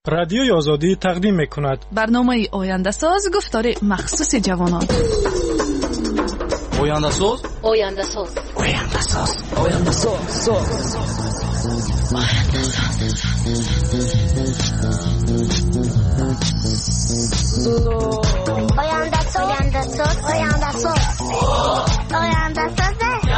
رادیوی آزادی تقدیم می‌کند. برنامه آینده ساز گفتار مخصوص جوانان. آینده ساز. آینده ساز. آینده ساز. آینده ساز. آینده ساز. آینده ساز. آینده ساز. آینده ساز.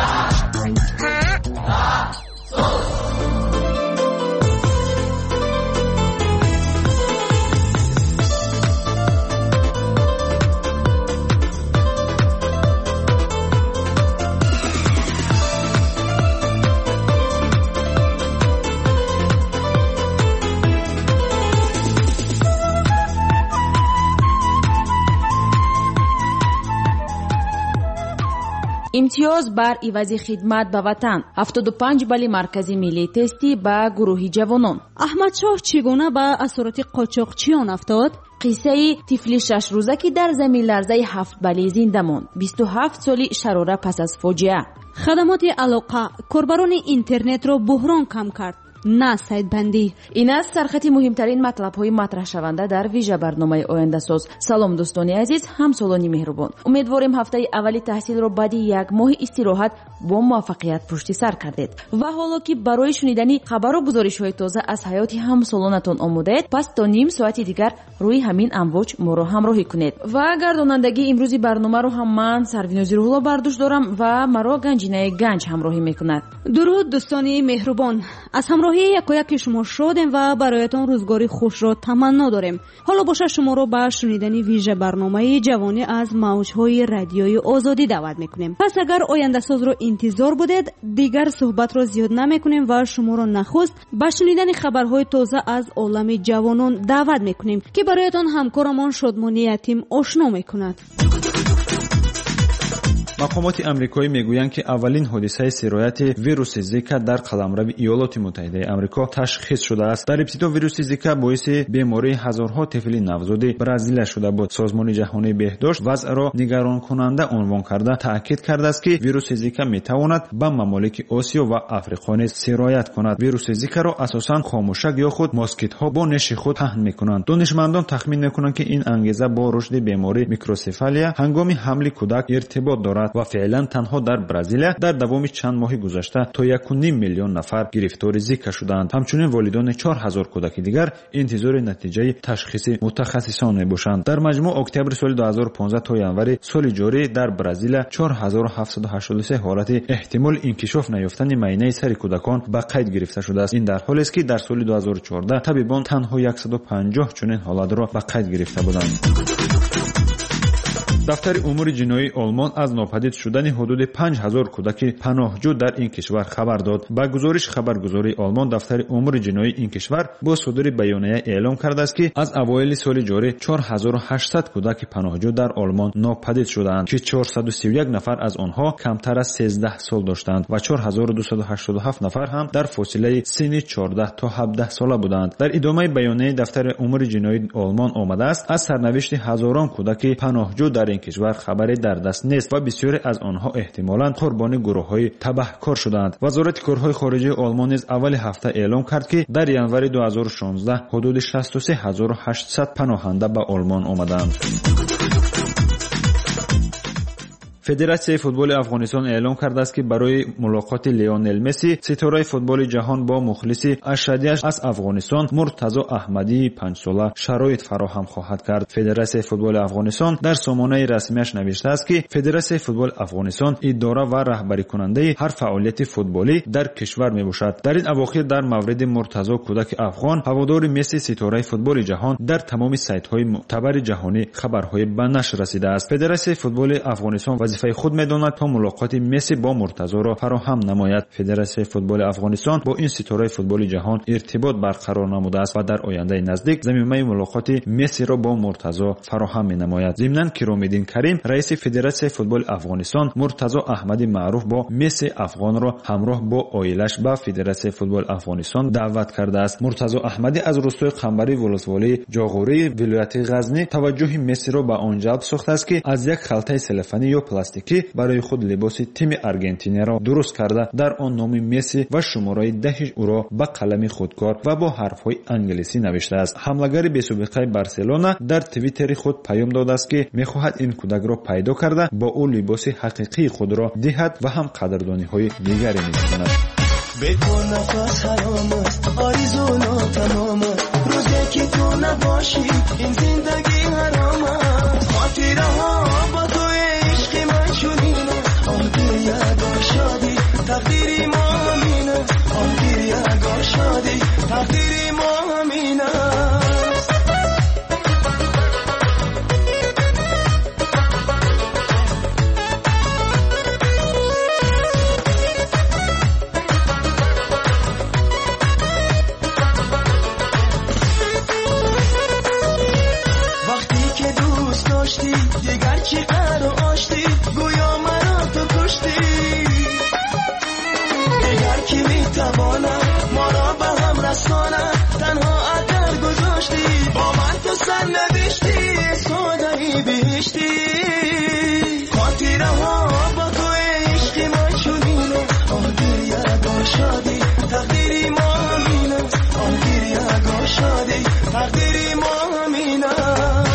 امتیاز بر عوض خدمت به وطن 75 بال مرکزی ملی تستی به گروه جوانان. احمدشاه چگونه به اسارت قاچاقچیان افتاد؟ قصه طفل 6 روزه که در زمین لرزه 7 بال زنده ماند. 27 سالی شراره پس از فاجعه. خدمات علاقه کاربران اینترنت را بحران کم کرد، نه سایت بندی. این است سرخط مهمترین مطلب های مطرح شونده در ویژه برنامه آینده ساز. سلام دوستان عزیز، همسالانی مهربان. امیدواریم هفته اول تحصیل را بعد یک ماه استراحت با موفقیت پشت سر کردید و حالا که برای شنیدن خبر و گزارش های تازه از حیات همسالانتان آمدید، پس تا نیم ساعت دیگر روی همین امواج ما را همراهی کنید. و گردانندگی امروزی برنامه رو هم من سرویناز روح‌الله برداشت دارم و مرا گنجینه گنج همراهی میکند. درود دوستان مهربان، از همراهی یکایک شما شادیم و برایتان روزگاری خوش را تمنا داریم. حالا باشه شما رو به شنیدن ویژه برنامه جوانی از موج‌های رادیوی آزادی دعوت میکنیم. پس اگر آینده ساز رو انتظار بودید، دیگر صحبت رو زیاد نمیکنیم و شما رو نخست به شنیدن خبرهای تازه از عالم جوانان دعوت میکنیم که برایتان همکارمان شادمانی یتیم آشنا میکند. مقامات آمریکایی میگویند که اولین حادثه سرایت ویروس زیکا در قلمرو ایالات متحده آمریکا تشخیص شده است. در ابتدا ویروس زیکا باعث بیماری هزارها طفل نوزاد برزیل شده بود. سازمان جهانی بهداشت وضع را نگران کننده عنوان کرده تاکید کرده است که ویروس زیکا میتواند به ممالک آسیا و آفریقا نیز سرایت کند. ویروس زیکا را اساساً خاموشک یا خود ماسکت ها با نش خود پهن میکنند. دانشمندان تخمین میکنند که این انگیزه با رشد بیماری میکروسفالیا هنگام حمل کودک ارتباط دارد و فعلا تنها در برزیل در دوام چند ماه گذشته تا 1.5 میلیون نفر گرفتار زیکا شدند. همچنین والدان 4000 کودک دیگر انتظار نتیجه تشخیص متخصصان میباشند. در مجموع اکتبر سال 2015 تا ینور سال جاری در برزیل 4783 حالت احتمال انکشاف نیافتن معاینه سر کودکان به قید گرفته شده است. این در حالی است که در سال 2014 طبیبان تنها 150 چنین حالت را به قید گرفته بودند. دفتر امور جنایی آلمان از ناپدید شدن حدود 5000 کودک پناهجو در این کشور خبر داد. با گزارش خبرگزاری آلمان، دفتر امور جنایی این کشور با صدور بیانیه اعلام کرده است که از اوایل سال جاری 4800 کودک پناهجو در آلمان ناپدید شدند که 431 نفر از آنها کمتر از 13 سال داشتند و 4287 نفر هم در فاصله سن 14 تا 17 ساله بودند. در ادامه بیانیه دفتر امور جنایی آلمان آمده است از سرنوشت هزاران کودک پناهجو در این کشور خبری در دست نیست و بسیاری از آنها احتمالاً قربانی گروه‌های تبهکار شدند. وزارت کارهای خارجه آلمان نیز اول هفته اعلام کرد که در ینور 2016 حدود 63800 پناهنده به آلمان آمدند. فدراسیون فوتبال افغانستان اعلام کرده است که برای ملاقات لیونل مسی ستاره فوتبال جهان با مخلص اشدیش از افغانستان مرتضی احمدی 5 ساله شرایط فراهم خواهد کرد. فدراسیون فوتبال افغانستان در سامانه رسمیش نوشته است که فدراسیون فوتبال افغانستان اداره و رهبری کننده هر فعالیت فوتبالی در کشور میباشد. در این اواخر در مورد مرتضی کودک افغان هوادار مسی ستاره فوتبال جهان در تمام سایت‌های معتبر جهانی خبرهای به نشر رسیده است. فدراسیون فوتبال افغانستان وظیفه خود می‌داند تا ملاقات مسی با مرتضی را فراهم نماید. فدراسیون فوتبال افغانستان با این ستاره فوتبال جهان ارتباط برقرار نموده است و در آینده نزدیک زمینه ملاقات مسی را با مرتضی فراهم می‌نماید. ضمناً کیرومدین کریم رئیس فدراسیون فوتبال افغانستان مرتضی احمدی معروف با مسی افغان را همراه با عائله‌اش به فدراسیون فوتبال افغانستان دعوت کرده است. مرتضی احمدی از روستای قنبری ولسوالی جاغوری ولایت غزنی توجه مسی را به آن جلب ساخته است که از یک خلطه سلفنی یا пластикӣ барои худ либоси тими Аргентинаро дуруст карда, дар он номи Месси ва шумораи 10 ӯро ба қалами худкор ва бо ҳарфҳои англисӣ навиштааст. ҳамлагари бесобиқаи Барселона дар твиттери худ паём додааст, ки мехоҳад ин кӯдакро пайдо карда бо ӯ либоси ҳақиқии худро диҳад ва ҳам қадрдониҳои дигаре мекунад. بدون نفس حرام است آرزو ناتمام است روزی که تو نباشی این زندگی حرام است خاطره ها با تو عشق من چنین است آه دریا شادی تقدیری ما همین است آه دریا شادی تقدیری ما همین است. دیگر چی قرار آشتی گویا مرا تو کشتی دیگر کی میتواند ما را به هم رساند تنها اثر گذاشتی با من تو سر نوشتی سودایی بهشتی خاطره ها با تو عشق من چنین است آه دریا شادی تقدیری ما همین است آه دریا شادی تقدیری ما همین است.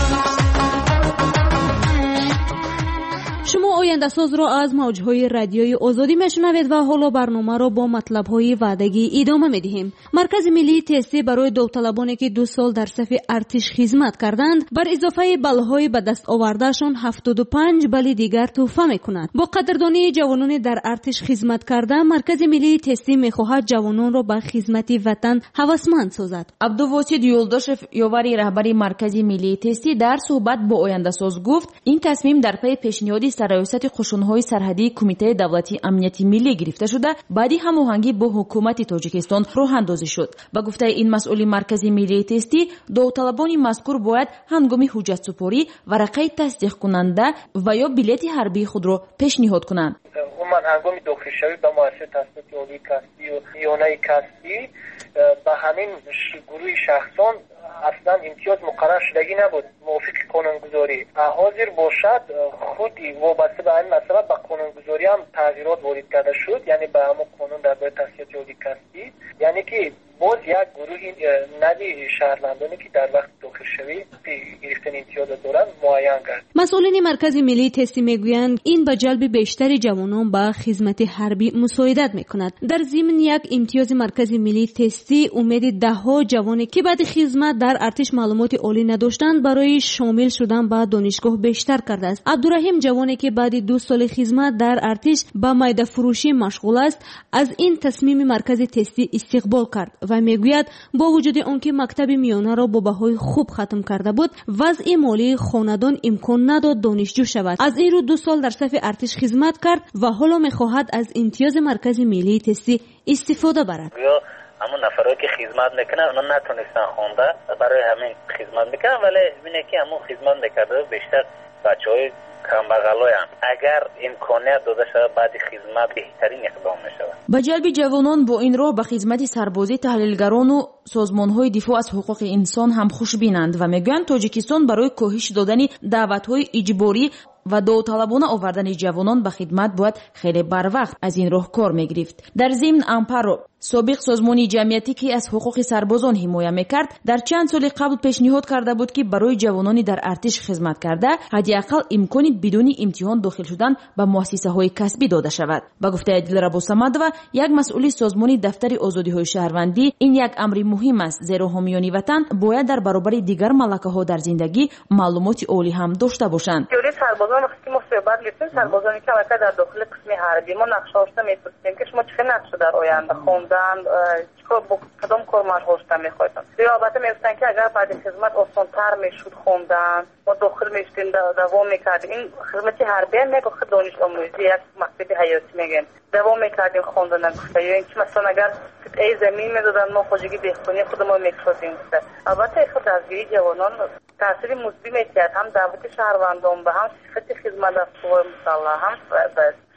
شما آینده‌ساز را از موج‌های رادیوی آزادی میشنوید و حالا برنامه را با مطلب‌های وعدگی ادامه می‌دهیم. مرکز ملی تستی برای داوطلبانی که 2 سال در صف ارتش خدمت کردند بر اضافه بل‌های به دست آوردهشان 75 بل دیگر تحفه می‌کند. با قدردانی جوانان در ارتش خدمت کرده، مرکز ملی تستی می‌خواهد جوانان را به خدمت وطن هوسمند سازد. عبدالواسید یولداشев یاوری رهبری مرکز ملی تستی در صحبت با آینده‌ساز گفت این تصمیم در پی پیشنهاد سرایست قشون‌های سرحدی کمیته دولتی امنیتی ملی گرفته شده بعدی هماهنگی با حکومت تاجیکستان راه‌اندازی شد. با گفته این مسئول مرکز ملی تستی داوطلبان مذکور باید هنگام حجت سپاری ورقه تصدیق کننده و یا بلیط حربی خود را پیشنهاد کنند. عموما هنگام داخلشوی به مؤسسه تحصیلات عالی کسبی و یانه کسبی به همین گروه شخصان اصلا امتیاز مقرر شدگی نبود موافق قانونگذاری. حاضر باشد خودی وابسته به این مسئله به قانونگذاری هم تغییرات وارد کرده شد، یعنی به همون قانون درباره تحصیلات عالی کسبی، یعنی که باز یک گروهی ندی شهروندانی که در وقت داخلشوی گرفتن امتیاز دارند معین کرد. مسئولین مرکز ملی تستی میگویند این به جلب بیشتر جوانان به خدمت حربی مساعدت میکند. در ضمن یک امتیاز مرکز ملی تستی امید دهها جوانی که بعد خدمت در ارتش معلومات عالی نداشتند برای شامل شدن به دانشگاه بیشتر کرده است. عبدالرحیم جوانی که بعد 2 سال خدمت در ارتش به میده فروشی مشغول است از این تصمیم مرکز تستی استقبال کرد و میگوید با وجود آنکه مکتب میانه را با بهای خوب ختم کرده بود وضع مالی خاندان امکان نداد دانشجو شود. از این رو 2 سال در صف ارتش خدمت کرد و حالا میخواهد از امتیاز مرکز ملی تستی استفاده برد. همون نفرایی که خدمت میکنن اونا نتونستن خونده برای همین خدمت میکنن، ولی ببینه که همون خدمت میکرده بیشتر بچهای کمبغلایم. اگر امکانیت داده شود بعد خدمت بهترین اقدام میشود. با جلب جوانان با این راه به خدمت سربازی تحلیلگران و سازمان‌های دفاع از حقوق انسان هم خوشبینند و میگویند تاجیکستان برای کاهش دادن دعوت‌های اجباری و داوطلبانه آوردن جوانان به خدمت باید خیلی بر وقت از این راه کار میگرفت. در ضمن امپارو سابق سازمانی جمعیتی که از حقوق سربازان حمایت میکرد در چند سال قبل پیشنهاد کرده بود که برای جوانانی در ارتش خدمت کرده حداقل امکانی بدون امتحان داخل شدن به مؤسسه‌های کسبی داده شود. با گفته دلربا صمدова یک مسئول سازمان دفتر آزادی‌های شهروندی این یک امر مهم است، زیرا حامیان وطن باید در برابر دیگر ملکه‌ها در زندگی معلومات عالی هم داشته باشند. سربازان وقتی ما صحبت می‌کنیم سربازانی که البته در داخل قسم حربی ما نقشه می‌پرسیم که شما چه نقشه در آینده خوندن چیکار با کدام کار مشغول شدن می‌خواید. البته می‌گفتن که اگر بعد خدمت آسان‌تر میشد خوندن ما داخل می‌شدیم دوام می‌کردیم. این خدمت حربی میگه دانش آموزی یک مقصد حیاتی میگن دوام می‌کردیم خوندن گفته یا اینکه مثلا اگر ای زمین می‌دادن ما خودگی بخونی خودمون می‌کردیم. البته خود دستگیری جوانان تأثیر مثبت می‌کرد هم دعوت شهروندان به هم صفت خدمت از قوای مسلح هم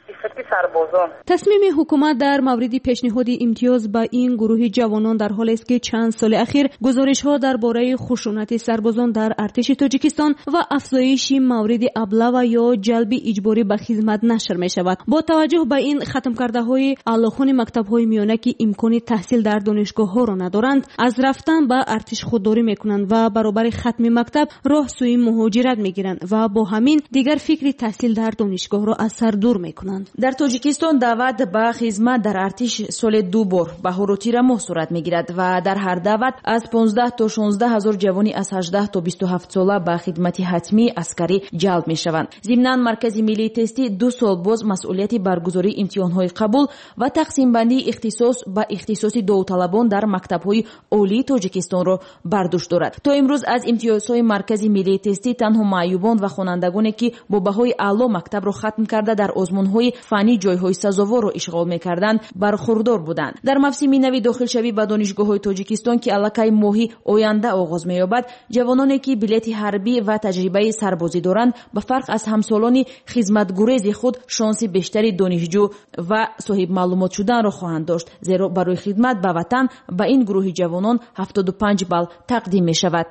لوجستیکی سربازان. تصمیم حکومت در مورد پیشنهاد امتیاز به این گروه جوانان در حالی است که چند سال اخیر گزارش‌ها درباره خشونت سربازان در ارتش تاجیکستان و افزایش مورد ابله و یا جلب اجباری به خدمت نشر می‌شود. با توجه به این ختم کرده‌های اعلیخوان مکتب‌های میانه که امکان تحصیل در دانشگاه‌ها را ندارند، از رفتن به ارتش خودداری می‌کنند و برابر ختم مکتب راه سوی مهاجرت می‌گیرند و با همین دیگر فکر تحصیل در دانشگاه را از سر دور می‌کنند. در تاجیکستان دعوت به خدمت در ارتش سال 2 بار به هوروتیر ماه صورت می‌گیرد و در هر دعوت از 15 تا 16 هزار جوانی از 18 تا 27 ساله به خدمت حتمی عسکری جلب می‌شوند. ضمناً مرکز ملی تستی 2 سال باز مسئولیت برگزاری امتحان‌های قبول و تقسیم بندی اختصاص به اختصاص داوطلبان در مکتب‌های عالی تاجیکستان را بر دوش دارد. تا امروز از امتیازهای مرکز ملی تستی تنها معیوبان و خوانندگانی که با بهای اعلی مکتب را ختم کرده در آزمون‌های فنی جای‌های سزاوار را اشغال می‌کردند برخوردار بودند. در موسم نو داخلشوی به دانشگاه‌های تاجیکستان که الکی ماهی آینده آغاز می‌یابد، جوانانی که بلیط حربی و تجربه سربازی دارند به فرق از همسالان خدمتگریز خود شانس بیشتری دانشجو و صاحب معلومات شدن را خواهند داشت، زیرا برای خدمت به وطن به این گروه جوانان 75 بال تقدیم می‌شود.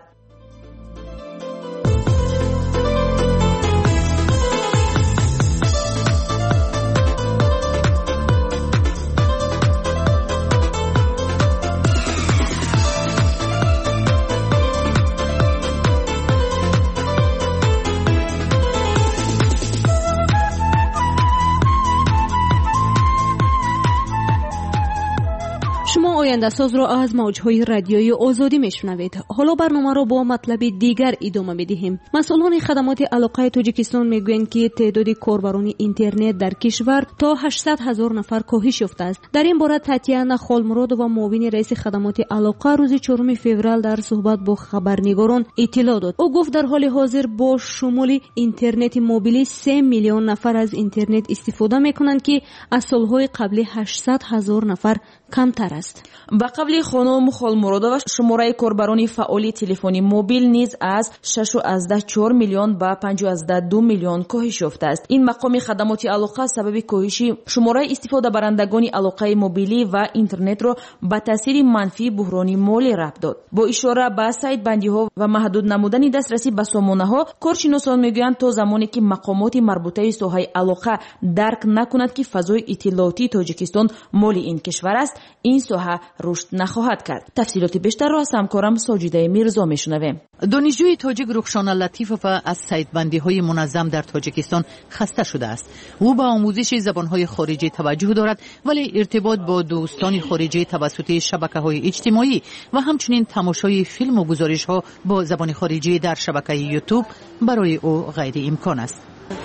شما آینده ساز را از موجهای رادیویی آزادی میشنوید. حالا برنامه را با مطلب دیگر ادامه میدهیم. مسئولان خدمات علاقه تاجیکستان میگویند که تعداد کاربران اینترنت در کشور تا 800,000 نفر کاهش یافته است. در این باره تاتیانا خالمراد و معاون رئیس خدمات علاقه روز 4 فوریه در صحبت با خبرنگاران اطلاع داد. او گفت در حال حاضر با شمول اینترنت موبیلی 3 میلیون نفر از اینترنت استفاده میکنند که از سالهای قبلی 800,000 نفر کمتر است. با قبل خانم خالمرادова شماره کاربران فعال تلفنی موبیل نیز از 6.4 میلیون به 5.2 میلیون کاهش یافته است. این مقام خدمات علاقه سبب کاهش شماره استفاده برندگان علاقه موبیلی و اینترنت را به تاثیر منفی بحران مالی ربط داد. با اشاره به سایت بندی ها و محدود نمودن دسترسی به سامانه ها، کارشناسان میگویند تا زمانی که مقامات مربوطه ساحه علاقه درک نکند که فضای اطلاعاتی تاجیکستان مال این کشور است، این ساحه رشد نخواهد کرد. تفصیلات بیشتر را از همکارم ساجیده میرزا میشنویم. دانشجوی تاجیک رخشان لطیفوف از سایت‌بندی‌های منظم در تاجیکستان خسته شده است. او به آموزش زبان‌های خارجی توجه دارد، ولی ارتباط با دوستان خارجی توسط شبکه‌های اجتماعی و همچنین تماشای فیلم و گزارش‌ها با زبان خارجی در شبکه یوتیوب برای او غیر امکان است.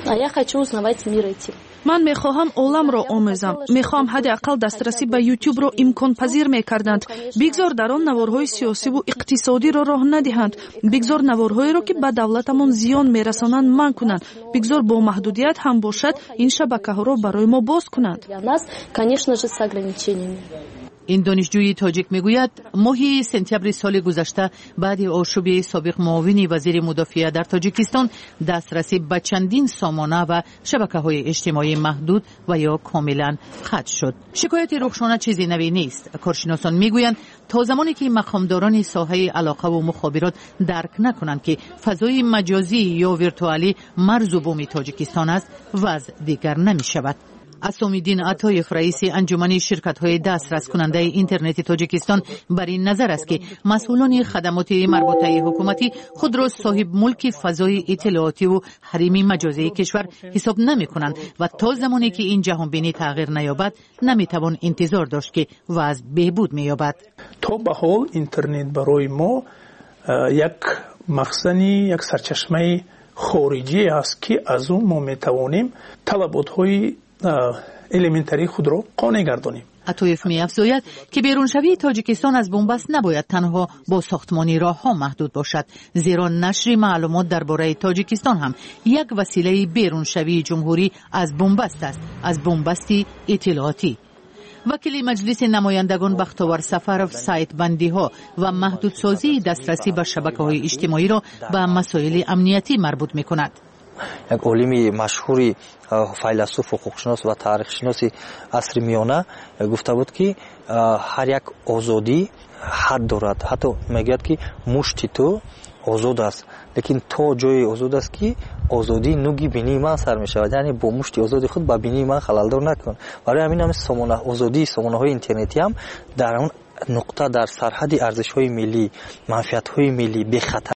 من میخواهم عالم را آموزم. میخواهم حداقل دسترسی به یوتیوب را امکان پذیر میکردند. بگذار در آن نوارهای سیاسی و اقتصادی را راه ندهند. بگذار نوارهایی را که به دولتمان زیان میرسانند منع کنند. بگذار با محدودیت هم باشد این شبکه‌ها را برای ما باز کنند. این دانشجوی تاجیک میگوید ماه سپتامبر سال گذشته بعد آشوب سابق معاون وزیر مدافع در تاجیکستان دسترسی به چندین سامانه و شبکه‌های اجتماعی محدود و یا کاملا قطع شد. شکایت رخشانه چیزی نوی نیست. کارشناسان میگویند تا زمانی که مقامداران ساحه علاقه و مخابرات درک نکنند که فضای مجازی یا ویرتوالی مرز و بوم تاجیکستان است، وضع دیگر نمی شود. اسامیدین عطایف رئیس انجمن شرکت‌های دسترس کننده اینترنت تاجیکستان بر این نظر است که مسئولان خدمات مربوطه حکومتی خود را صاحب ملک فضای اطلاعاتی و حریم مجازی کشور حساب نمی‌کنند و تا زمانی که این جهانبینی تغییر نیابد نمی‌توان انتظار داشت که وضع بهبود می‌یابد. تا به حال اینترنت برای ما یک مخزنی، یک سرچشمه خارجی است که از اون ما می‌توانیم طلبات‌های الیمنتری خود را قانع گردانیم. عطایف می‌افزاید که بیرونشوی تاجیکستان از بنبست نباید تنها با ساختمانی راه‌ها محدود باشد، زیرا نشر معلومات درباره تاجیکستان هم یک وسیله بیرونشوی جمهوری از بنبست است، از بنبستی اطلاعاتی. وکیل مجلس نمایندگان بختیار سفرов سایت بندی ها و محدودسازی دسترسی به شبکه‌های اجتماعی را به مسائل امنیتی مربوط می‌کند. як олими машҳури файласуф ҳуқуқшинос ва таърихшиноси асри миёна гуфта буд ки ҳар як озодӣ ҳад дорад. ҳатто мегӯяд ки мушти ту озод аст, лекин то ҷое озод аст ки озодӣ нуги бинии ман сар мешавад. яъне бо мушти озоди худ ба бинии ман халалдор накун. барои ҳамин озодии сомонаҳои интернетӣ ҳам дар он нуқта дар сарҳади арзишҳои миллӣ, манфиатҳои миллӣ бехатар